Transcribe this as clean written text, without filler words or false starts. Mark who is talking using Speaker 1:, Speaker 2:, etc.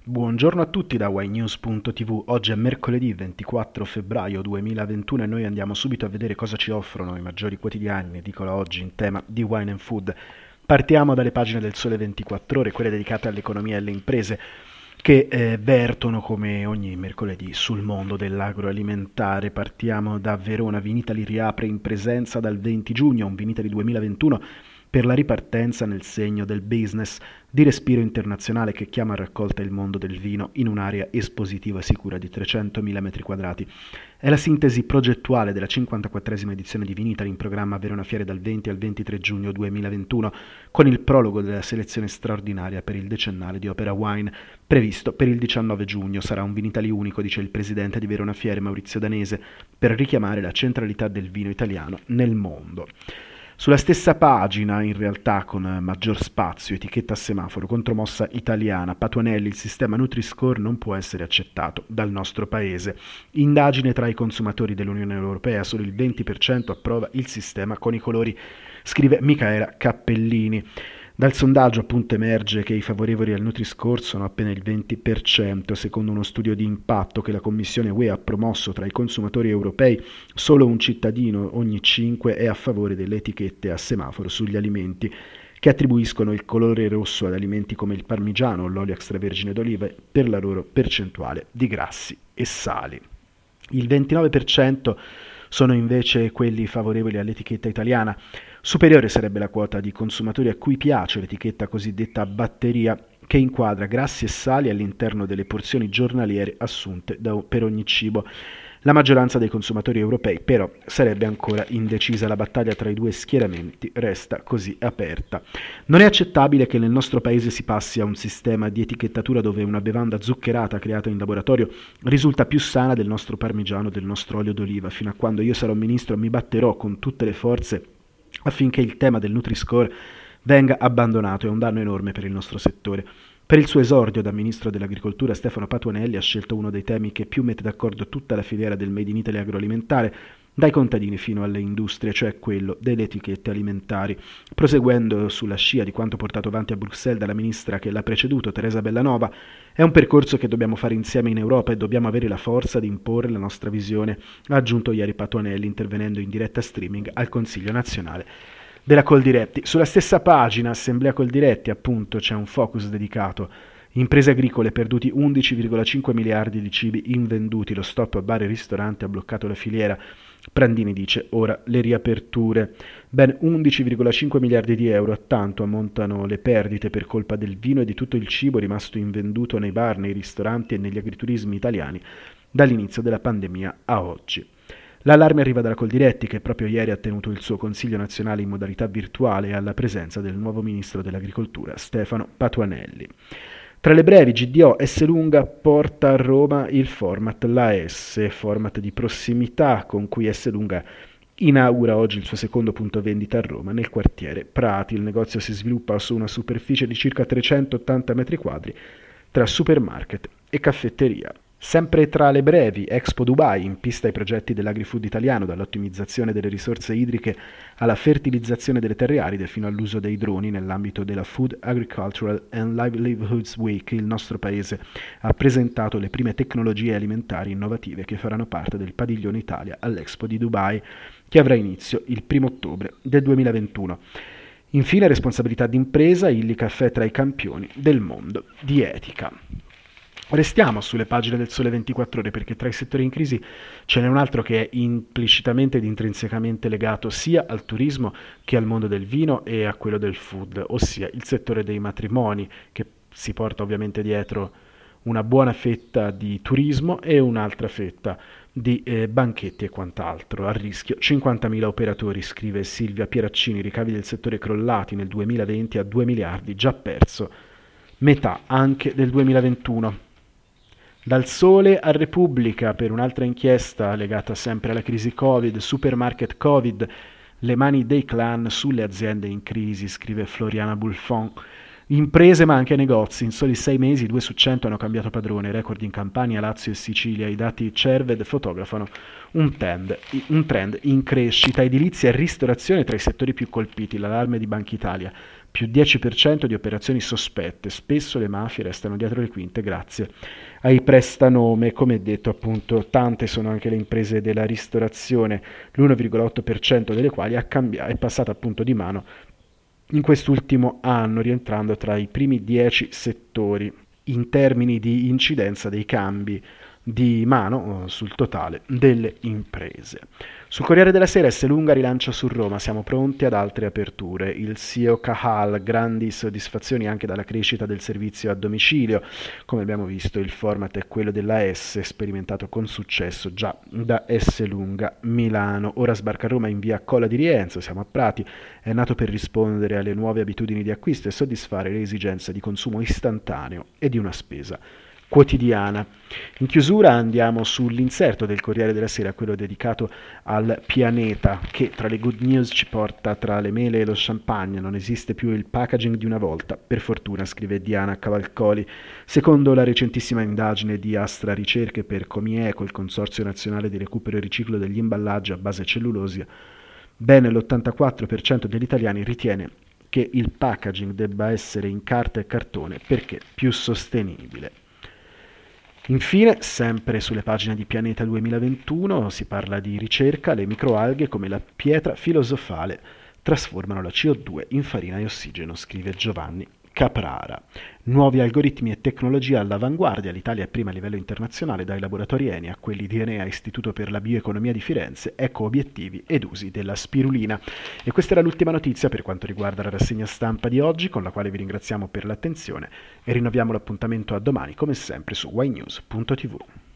Speaker 1: Buongiorno a tutti da ynews.tv. Oggi è mercoledì 24 febbraio 2021 e noi andiamo subito a vedere cosa ci offrono i maggiori quotidiani in edicola oggi in tema di wine and food. Partiamo dalle pagine del Sole 24 Ore, quelle dedicate all'economia e alle imprese che vertono come ogni mercoledì sul mondo dell'agroalimentare. Partiamo da Verona. Vinitaly riapre in presenza dal 20 giugno, un Vinitaly 2021 per la ripartenza nel segno del business di respiro internazionale che chiama a raccolta il mondo del vino in un'area espositiva sicura di 300.000 metri quadrati. È la sintesi progettuale della 54esima edizione di Vinitaly in programma a Verona Fiere dal 20 al 23 giugno 2021, con il prologo della selezione straordinaria per il decennale di Opera Wine, previsto per il 19 giugno. Sarà un Vinitaly unico, dice il presidente di Verona Fiere Maurizio Danese, per richiamare la centralità del vino italiano nel mondo. Sulla stessa pagina, in realtà con maggior spazio, etichetta a semaforo, contromossa italiana, Patuanelli, il sistema Nutri-Score non può essere accettato dal nostro paese. Indagine tra i consumatori dell'Unione Europea, solo il 20% approva il sistema con i colori, scrive Micaela Cappellini. Dal sondaggio appunto emerge che i favorevoli al Nutri-Score sono appena il 20%, secondo uno studio di impatto che la Commissione UE ha promosso tra i consumatori europei. Solo un cittadino ogni 5 è a favore delle etichette a semaforo sugli alimenti, che attribuiscono il colore rosso ad alimenti come il parmigiano o l'olio extravergine d'oliva per la loro percentuale di grassi e sali. Il 29% sono invece quelli favorevoli all'etichetta italiana. Superiore sarebbe la quota di consumatori a cui piace l'etichetta cosiddetta batteria, che inquadra grassi e sali all'interno delle porzioni giornaliere assunte per ogni cibo. La maggioranza dei consumatori europei però sarebbe ancora indecisa. La battaglia tra i due schieramenti resta così aperta. Non è accettabile che nel nostro paese si passi a un sistema di etichettatura dove una bevanda zuccherata creata in laboratorio risulta più sana del nostro parmigiano, del nostro olio d'oliva. Fino a quando io sarò ministro mi batterò con tutte le forze affinché il tema del Nutri-Score venga abbandonato. È un danno enorme per il nostro settore. Per il suo esordio da ministro dell'agricoltura, Stefano Patuanelli ha scelto uno dei temi che più mette d'accordo tutta la filiera del Made in Italy agroalimentare, dai contadini fino alle industrie, cioè quello delle etichette alimentari. Proseguendo sulla scia di quanto portato avanti a Bruxelles dalla ministra che l'ha preceduto, Teresa Bellanova, è un percorso che dobbiamo fare insieme in Europa e dobbiamo avere la forza di imporre la nostra visione, ha aggiunto ieri Patuanelli intervenendo in diretta streaming al Consiglio nazionale della Coldiretti. Sulla stessa pagina, Assemblea Coldiretti, appunto, c'è un focus dedicato. Imprese agricole, perduti 11,5 miliardi di cibi invenduti, lo stop a bar e ristoranti ha bloccato la filiera. Prandini dice ora le riaperture. Ben 11,5 miliardi di euro, a tanto ammontano le perdite per colpa del vino e di tutto il cibo rimasto invenduto nei bar, nei ristoranti e negli agriturismi italiani dall'inizio della pandemia a oggi. L'allarme arriva dalla Coldiretti, che proprio ieri ha tenuto il suo Consiglio nazionale in modalità virtuale alla presenza del nuovo ministro dell'agricoltura Stefano Patuanelli. Tra le brevi, GDO Esselunga porta a Roma il format l'AS, format di prossimità con cui Esselunga inaugura oggi il suo secondo punto vendita a Roma, nel quartiere Prati. Il negozio si sviluppa su una superficie di circa 380 metri quadri tra supermarket e caffetteria. Sempre tra le brevi, Expo Dubai, in pista ai progetti dell'agri-food italiano, dall'ottimizzazione delle risorse idriche alla fertilizzazione delle terre aride fino all'uso dei droni nell'ambito della Food, Agricultural and Livelihoods Week. Il nostro paese ha presentato le prime tecnologie alimentari innovative che faranno parte del padiglione Italia all'Expo di Dubai, che avrà inizio il 1 ottobre del 2021. Infine, responsabilità d'impresa, Illy Caffè tra i campioni del mondo di etica. Restiamo sulle pagine del Sole 24 Ore perché tra i settori in crisi ce n'è un altro che è implicitamente ed intrinsecamente legato sia al turismo che al mondo del vino e a quello del food, ossia il settore dei matrimoni, che si porta ovviamente dietro una buona fetta di turismo e un'altra fetta di banchetti e quant'altro. A rischio 50.000 operatori, scrive Silvia Pieraccini, ricavi del settore crollati nel 2020 a 2 miliardi, già perso metà anche del 2021. Dal Sole a Repubblica, per un'altra inchiesta legata sempre alla crisi Covid, supermarket Covid, le mani dei clan sulle aziende in crisi, scrive Floriana Bulfon. Imprese ma anche negozi, in soli 6 mesi 2 su 100 hanno cambiato padrone, record in Campania, Lazio e Sicilia. I dati Cerved fotografano un trend in crescita. Edilizia e ristorazione tra i settori più colpiti, l'allarme di Banca Italia. più 10% di operazioni sospette, spesso le mafie restano dietro le quinte grazie ai prestanome, come detto appunto tante sono anche le imprese della ristorazione, l'1,8% delle quali è passata appunto di mano in quest'ultimo anno, rientrando tra i primi 10 settori in termini di incidenza dei cambi di mano sul totale delle imprese. Sul Corriere della Sera Esselunga rilancia su Roma, siamo pronti ad altre aperture. Il CEO Cahal, grandi soddisfazioni anche dalla crescita del servizio a domicilio. Come abbiamo visto il format è quello della S, sperimentato con successo già da Esselunga Milano. Ora sbarca a Roma in via Colla di Rienzo, siamo a Prati, è nato per rispondere alle nuove abitudini di acquisto e soddisfare le esigenze di consumo istantaneo e di una spesa quotidiana. In chiusura andiamo sull'inserto del Corriere della Sera, quello dedicato al pianeta, che tra le good news ci porta tra le mele e lo champagne. Non esiste più il packaging di una volta, per fortuna, scrive Diana Cavalcoli. Secondo la recentissima indagine di Astra Ricerche per Comieco, il Consorzio Nazionale di Recupero e Riciclo degli Imballaggi a base cellulosia, bene l'84% degli italiani ritiene che il packaging debba essere in carta e cartone perché più sostenibile. Infine, sempre sulle pagine di Pianeta 2021, si parla di ricerca, le microalghe come la pietra filosofale trasformano la CO2 in farina e ossigeno, scrive Giovanni Caprara. Nuovi algoritmi e tecnologie all'avanguardia, l'Italia è prima a livello internazionale dai laboratori ENI a quelli di Enea, Istituto per la Bioeconomia di Firenze, ecco obiettivi ed usi della spirulina. E questa era l'ultima notizia per quanto riguarda la rassegna stampa di oggi, con la quale vi ringraziamo per l'attenzione e rinnoviamo l'appuntamento a domani come sempre su ynews.tv.